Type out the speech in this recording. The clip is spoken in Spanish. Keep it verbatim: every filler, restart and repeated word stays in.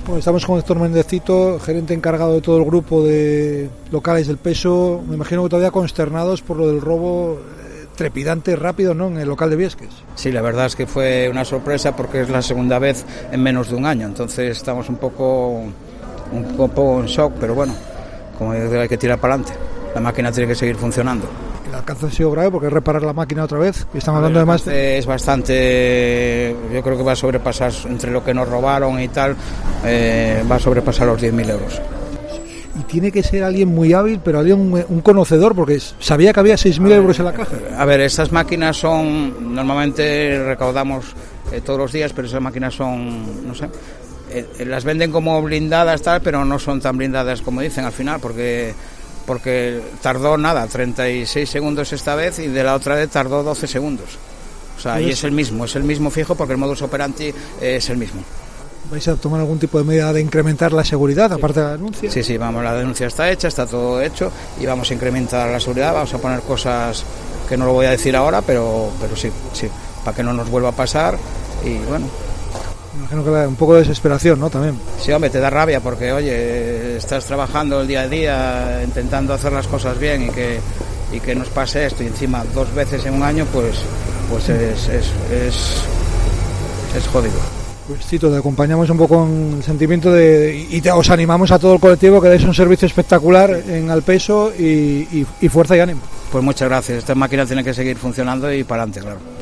Bueno, estamos con Héctor Mendecito, gerente encargado de todo el grupo de locales del peso. Me imagino que todavía consternados por lo del robo eh, trepidante, rápido, ¿no?, en el local de Viesques. Sí, la verdad es que fue una sorpresa porque es la segunda vez en menos de un año. Entonces estamos un poco, un poco en shock, pero bueno, como digo, hay que tirar para adelante. La máquina tiene que seguir funcionando. El alcance ha sido grave porque es reparar la máquina otra vez. Y estamos hablando de más. Es bastante, yo creo que va a sobrepasar, entre lo que nos robaron y tal, eh, va a sobrepasar los diez mil euros. Y tiene que ser alguien muy hábil, pero alguien un, un conocedor, porque sabía que había seis mil euros en la caja. A ver, estas máquinas son, normalmente recaudamos eh, todos los días, pero esas máquinas son, no sé, eh, las venden como blindadas tal, pero no son tan blindadas como dicen al final, porque porque tardó nada, treinta y seis segundos esta vez, y de la otra vez tardó doce segundos. O sea, y es el mismo, es el mismo fijo, porque el modus operandi es el mismo. ¿Vais a tomar algún tipo de medida de incrementar la seguridad, sí, aparte de la denuncia? Sí, sí, vamos, la denuncia está hecha, está todo hecho, y vamos a incrementar la seguridad, vamos a poner cosas que no lo voy a decir ahora, pero, pero sí, sí, para que no nos vuelva a pasar, y bueno. Me imagino que un poco de desesperación, ¿no?, también. Sí, hombre, te da rabia porque, oye, estás trabajando el día a día, intentando hacer las cosas bien y que, y que nos pase esto, y encima dos veces en un año, pues, pues es, es, es, es jodido. Pues Tito, te acompañamos un poco en el sentimiento de, y te, os animamos a todo el colectivo que deis un servicio espectacular en Alpeso y, y, y fuerza y ánimo. Pues muchas gracias, esta máquina tiene que seguir funcionando y para adelante, claro.